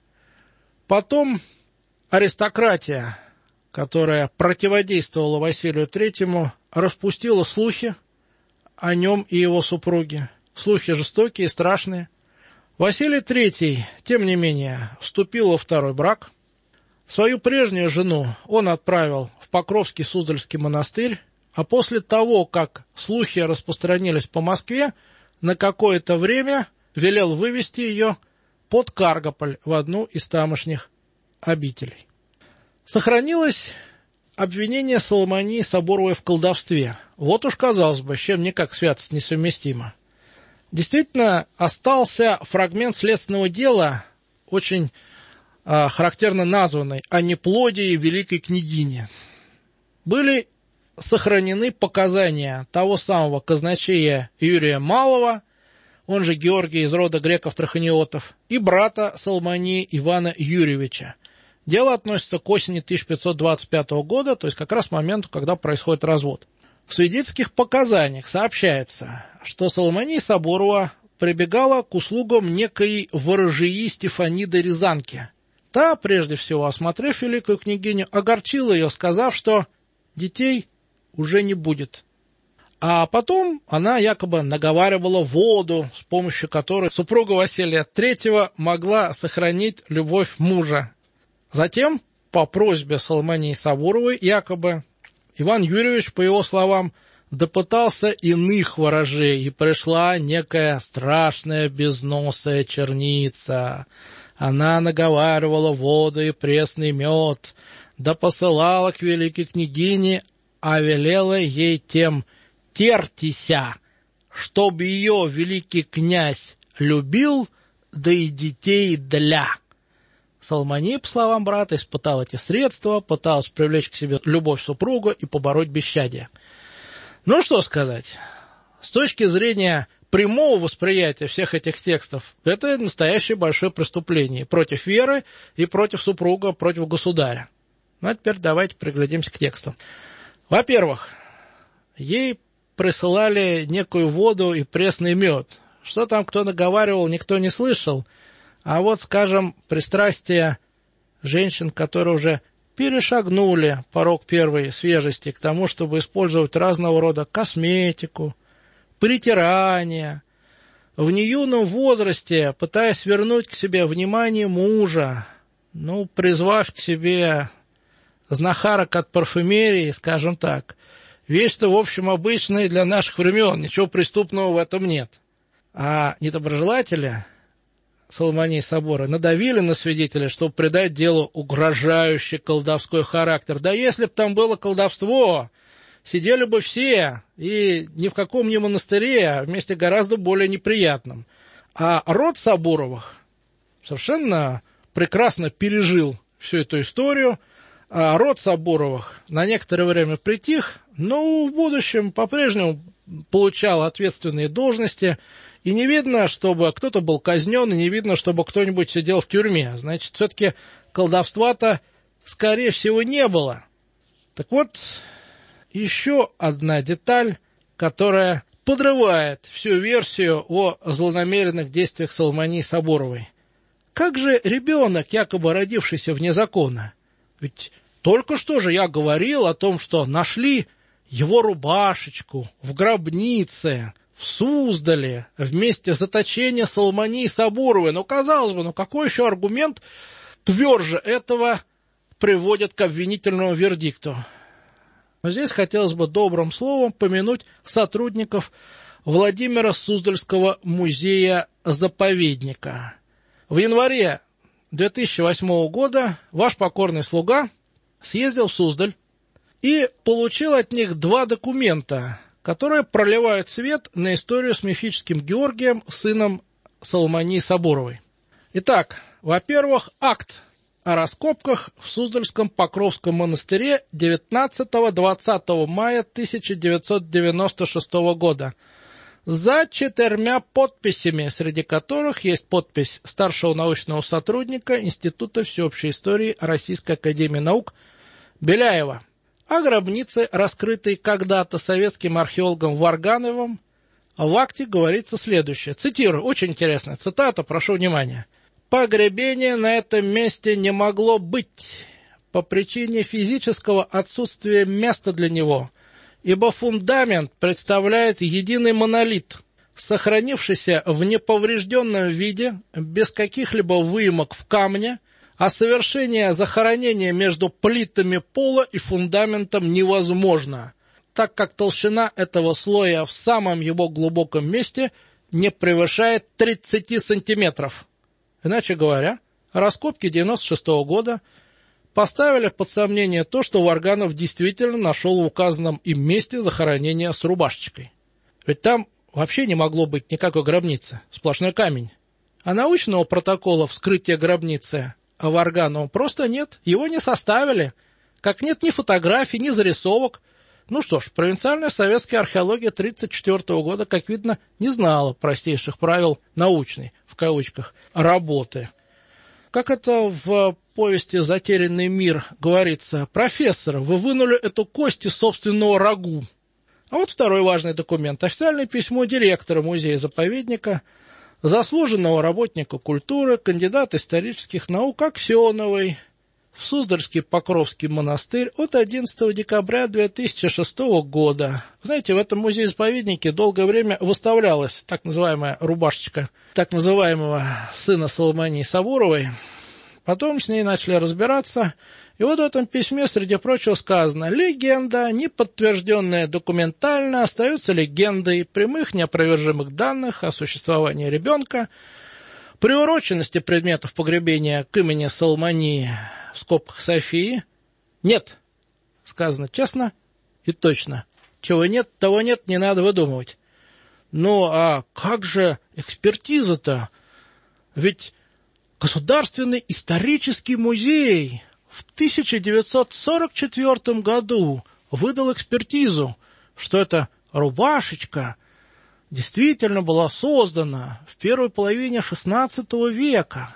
потом аристократия, которая противодействовала Василию третьему, распустила слухи о нем и его супруге. Слухи жестокие и страшные. Василий третий, тем не менее, вступил во второй брак. Свою прежнюю жену он отправил в Покровский Суздальский монастырь, а после того, как слухи распространились по Москве, на какое-то время велел вывести ее под Каргополь в одну из тамошних обителей. Сохранилось обвинение Соломонии Сабуровой в колдовстве. Вот уж, казалось бы, с чем никак святость несовместима. Действительно, остался фрагмент следственного дела, очень а, характерно названный «О неплодии великой княгини». Были сохранены показания того самого казначея Юрия Малого, он же Георгий из рода греков-траханиотов, и брата Соломонии Ивана Юрьевича. Дело относится к осени тысяча пятьсот двадцать пятого года, то есть как раз к моменту, когда происходит развод. В свидетельских показаниях сообщается, что Соломония Сабурова прибегала к услугам некой ворожеи Стефаниды Рязанки. Та, прежде всего осмотрев великую княгиню, огорчила ее, сказав, что детей уже не будет. А потом она якобы наговаривала воду, с помощью которой супруга Василия третьего могла сохранить любовь мужа. Затем, по просьбе Соломонии Сабуровой, якобы Иван Юрьевич, по его словам, допытался иных ворожей, и пришла некая страшная безносая черница. Она наговаривала воду и пресный мед, да посылала к великой княгине, а велела ей тем тертися, чтоб ее великий князь любил, да и детей для. Соломония, по словам брата, испытал эти средства, пыталась привлечь к себе любовь супруга и побороть бесчадие. Ну, что сказать. С точки зрения прямого восприятия всех этих текстов, это настоящее большое преступление против веры и против супруга, против государя. Ну, а теперь давайте приглядимся к текстам. Во-первых, ей присылали некую воду и пресный мед. Что там кто наговаривал, никто не слышал. А вот, скажем, пристрастие женщин, которые уже перешагнули порог первой свежести к тому, чтобы использовать разного рода косметику, притирание, в неюном возрасте, пытаясь вернуть к себе внимание мужа, ну, призвав к себе знахарок от парфюмерии, скажем так, вещь-то, в общем, обычная для наших времен, ничего преступного в этом нет. А недоброжелатели Соломонии Собора надавили на свидетеля, чтобы придать делу угрожающий колдовской характер. Да если б там было колдовство, сидели бы все, и ни в каком не монастыре, а в месте гораздо более неприятном. А род Сабуровых совершенно прекрасно пережил всю эту историю. А род Сабуровых на некоторое время притих, но в будущем по-прежнему получал ответственные должности. И не видно, чтобы кто-то был казнен, и не видно, чтобы кто-нибудь сидел в тюрьме. Значит, все-таки колдовства-то, скорее всего, не было. Так вот, еще одна деталь, которая подрывает всю версию о злонамеренных действиях Соломонии Сабуровой. Как же ребенок, якобы родившийся вне закона? Ведь только что же я говорил о том, что нашли его рубашечку в гробнице в Суздале, в месте заточения Соломонии Сабуровой. Но, казалось бы, ну какой еще аргумент тверже этого приводит к обвинительному вердикту? Но здесь хотелось бы добрым словом помянуть сотрудников Владимира Суздальского музея-заповедника. В январе две тысячи восьмого года ваш покорный слуга съездил в Суздаль и получил от них два документа, которые проливают свет на историю с мифическим Георгием, сыном Соломонии Соборовой. Итак, во-первых, акт о раскопках в Суздальском Покровском монастыре девятнадцатого-двадцатого мая тысяча девятьсот девяносто шестого года за четырьмя подписями, среди которых есть подпись старшего научного сотрудника Института всеобщей истории Российской академии наук Беляева, о гробнице, раскрытой когда-то советским археологом Варгановым. В акте говорится следующее. Цитирую, очень интересная цитата, прошу внимания. «Погребение на этом месте не могло быть по причине физического отсутствия места для него, ибо фундамент представляет единый монолит, сохранившийся в неповрежденном виде, без каких-либо выемок в камне, а совершение захоронения между плитами пола и фундаментом невозможно, так как толщина этого слоя в самом его глубоком месте не превышает тридцати сантиметров». Иначе говоря, раскопки девяносто шестого года поставили под сомнение то, что Варганов действительно нашел в указанном им месте захоронение с рубашечкой. Ведь там вообще не могло быть никакой гробницы, сплошной камень. А научного протокола вскрытия гробницы Варганова просто нет, его не составили, как нет ни фотографий, ни зарисовок. Ну что ж, провинциальная советская археология тридцать четвёртого года, как видно, не знала простейших правил научной, в кавычках, работы. Как это в повести «Затерянный мир» говорится, профессор, вы вынули эту кость из собственного рагу. А вот второй важный документ. Официальное письмо директора музея-заповедника, заслуженного работника культуры, кандидата исторических наук Аксеновой в Суздальский Покровский монастырь от одиннадцатого декабря две тысячи шестого года. Знаете, в этом музее-заповеднике долгое время выставлялась так называемая рубашечка так называемого сына Соломонии Соборовой. Потом с ней начали разбираться. И вот в этом письме, среди прочего, сказано: «Легенда, не подтвержденная документально, остается легендой прямых неопровержимых данных о существовании ребенка, приуроченности предметов погребения к имени Соломонии в скобках Софии нет». Сказано честно и точно. Чего нет, того нет, не надо выдумывать. Ну, а как же экспертиза-то? Ведь Государственный исторический музей в тысяча девятьсот сорок четвёртом году выдал экспертизу, что эта рубашечка действительно была создана в первой половине шестнадцатого века.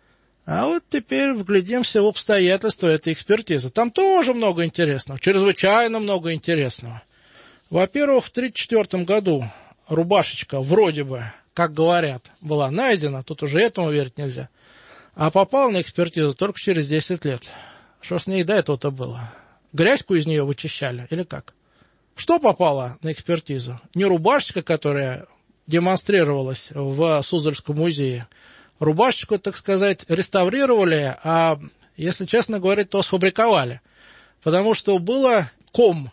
А вот теперь вглядимся в обстоятельства этой экспертизы. Там тоже много интересного, чрезвычайно много интересного. Во-первых, в тридцать четвёртом году рубашечка вроде бы, как говорят, была найдена, тут уже этому верить нельзя, а попала на экспертизу только через десять лет. Что с ней до этого-то было? Грязьку из нее вычищали или как? Что попало на экспертизу? Не рубашечка, которая демонстрировалась в Суздальском музее. Рубашечку, так сказать, реставрировали, а, если честно говорить, то сфабриковали. Потому что было ком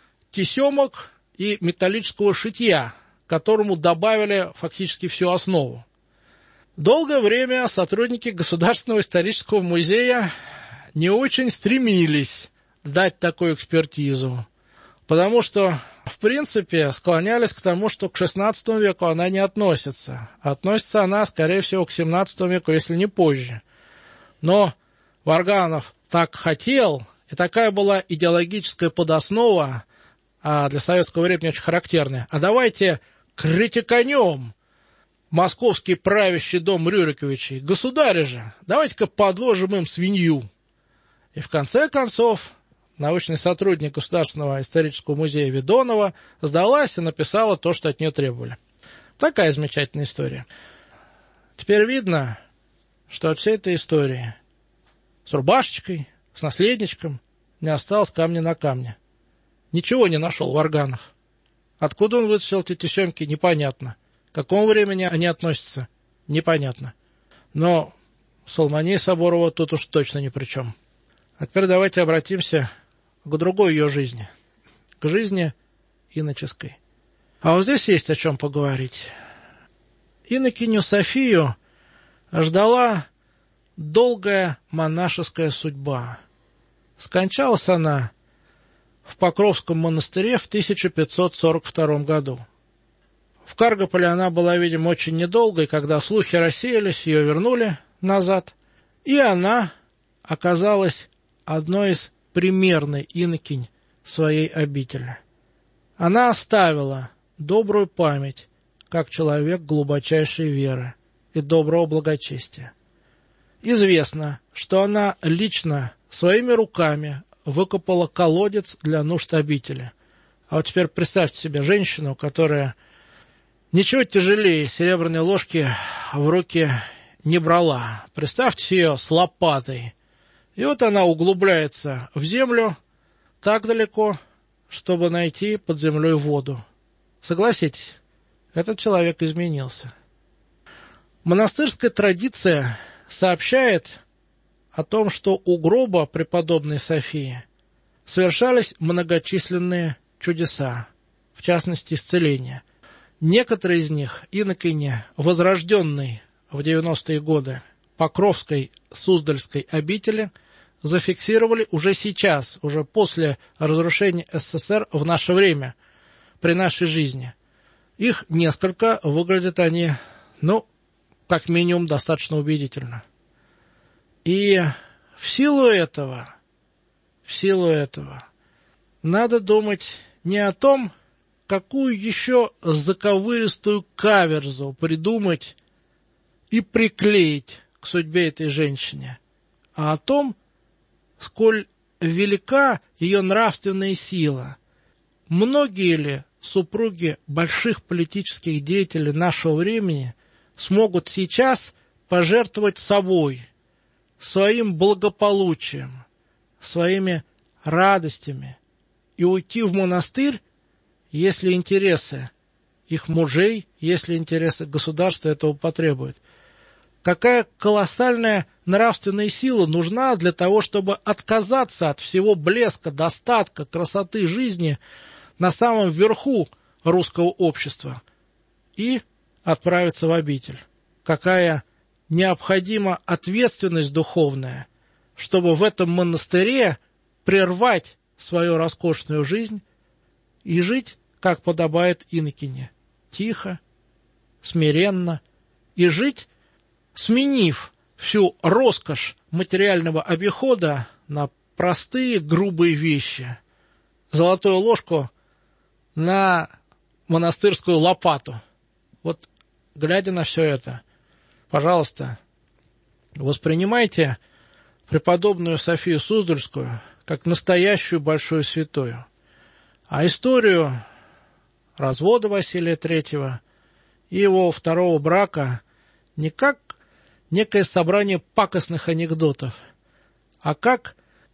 тесемок и металлического шитья, которому добавили фактически всю основу. Долгое время сотрудники Государственного исторического музея не очень стремились дать такую экспертизу, потому что, в принципе, склонялись к тому, что к шестнадцатому веку она не относится. Относится она, скорее всего, к семнадцатому веку, если не позже. Но Варганов так хотел, и такая была идеологическая подоснова, а для советского времени очень характерная. А давайте критиканем московский правящий дом Рюриковичей, государя же, давайте-ка подложим им свинью. И в конце концов научный сотрудник Государственного исторического музея Ведонова сдалась и написала то, что от нее требовали. Такая замечательная история. Теперь видно, что от всей этой истории с рубашечкой, с наследничком не осталось камня на камне. Ничего не нашел Варганов. Откуда он вытащил эти тесемки, непонятно. К какому времени они относятся, непонятно. Но Соломония Соборова тут уж точно ни при чем. А теперь давайте обратимся к другой ее жизни. к жизни иноческой. А вот здесь есть о чем поговорить. Инокиню Софию ждала долгая монашеская судьба. Скончалась она в Покровском монастыре в тысяча пятьсот сорок втором году. В Каргополе она была, видимо, очень недолго, и когда слухи рассеялись, ее вернули назад, и она оказалась одной из примерной инокинь своей обители. Она оставила добрую память, как человек глубочайшей веры и доброго благочестия. Известно, что она лично своими руками выкопала колодец для нужд обители. А вот теперь представьте себе женщину, которая ничего тяжелее серебряной ложки в руки не брала. Представьте ее с лопатой. И вот она углубляется в землю так далеко, чтобы найти под землей воду. Согласитесь, этот человек изменился. Монастырская традиция сообщает о том, что у гроба преподобной Софии совершались многочисленные чудеса, в частности, исцеления. Некоторые из них инокине, возрожденной в девяностые годы Покровской Суздальской обители, зафиксировали уже сейчас, уже после разрушения СССР в наше время, при нашей жизни. Их несколько, выглядят они, ну, как минимум, достаточно убедительно. И в силу этого, в силу этого, надо думать не о том, какую еще заковыристую каверзу придумать и приклеить к судьбе этой женщине, а о том, сколь велика ее нравственная сила. Многие ли супруги больших политических деятелей нашего времени смогут сейчас пожертвовать собой, своим благополучием, своими радостями и уйти в монастырь, если интересы их мужей, если интересы государства этого потребуют? Какая колоссальная нравственная сила нужна для того, чтобы отказаться от всего блеска, достатка, красоты жизни на самом верху русского общества и отправиться в обитель? Какая необходима ответственность духовная, чтобы в этом монастыре прервать свою роскошную жизнь и жить, как подобает инокине, тихо, смиренно, и жить, сменив всю роскошь материального обихода на простые грубые вещи, золотую ложку на монастырскую лопату. Вот, глядя на все это, пожалуйста, воспринимайте преподобную Софию Суздальскую как настоящую большую святую. А историю развода Василия Третьего и его второго брака не как некое собрание пакостных анекдотов, а как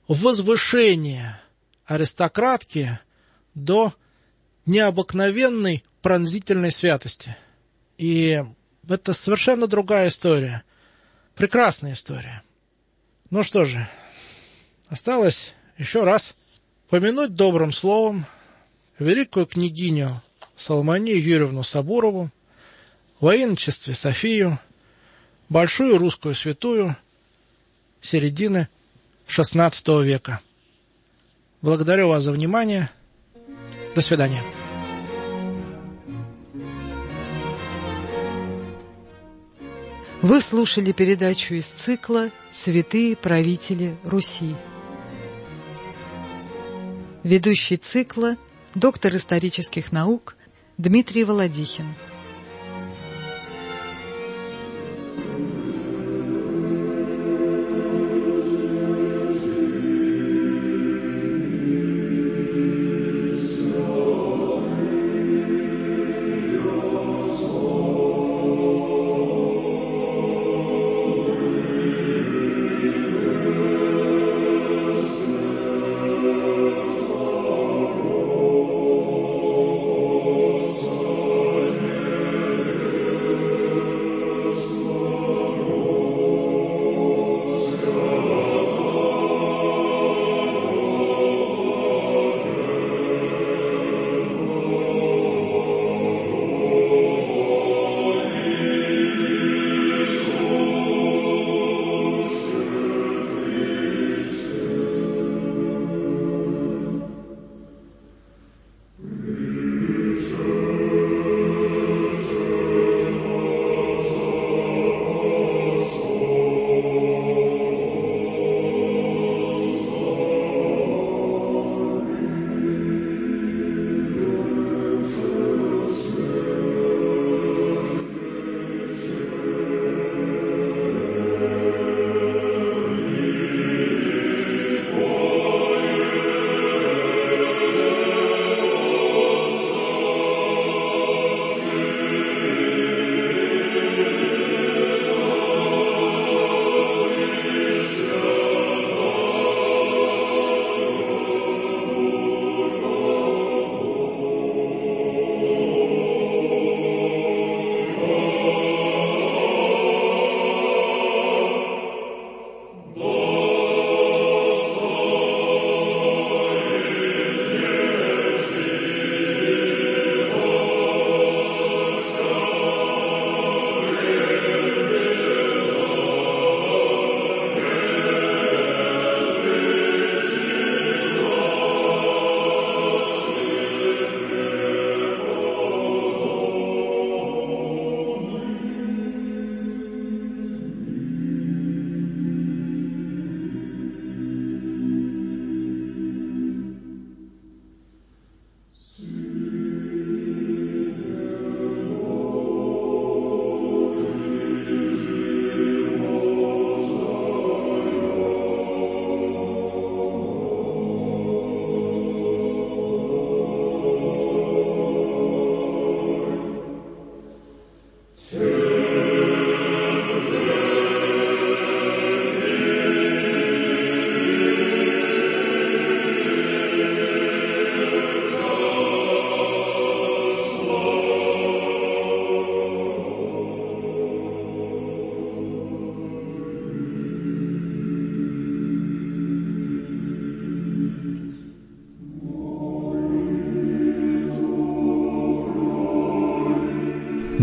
возвышение аристократки до необыкновенной пронзительной святости. И это совершенно другая история. Прекрасная история. Ну что же, осталось еще раз помянуть добрым словом великую княгиню Соломонию Юрьевну Сабурову, во иночестве Софию, большую русскую святую середины шестнадцатого века. Благодарю вас за внимание. До свидания. Вы слушали передачу из цикла «Святые правители Руси». Ведущий цикла – доктор исторических наук Дмитрий Володихин. Amen.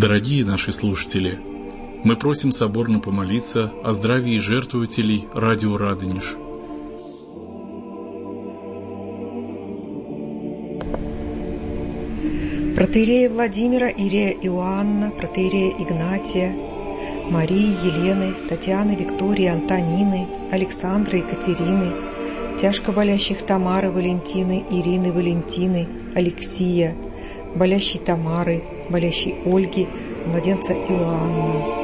Дорогие наши слушатели, мы просим соборно помолиться о здравии жертвователей радио Радонеж. Протоиерея Владимира, Иерея Иоанна, протоиерея Игнатия, Марии, Елены, Татьяны, Виктории, Антонины, Александры, Екатерины, тяжко болящих Тамары, Валентины, Ирины, Валентины, Алексия, болящей Тамары, болящей Ольги, младенца Иоанна.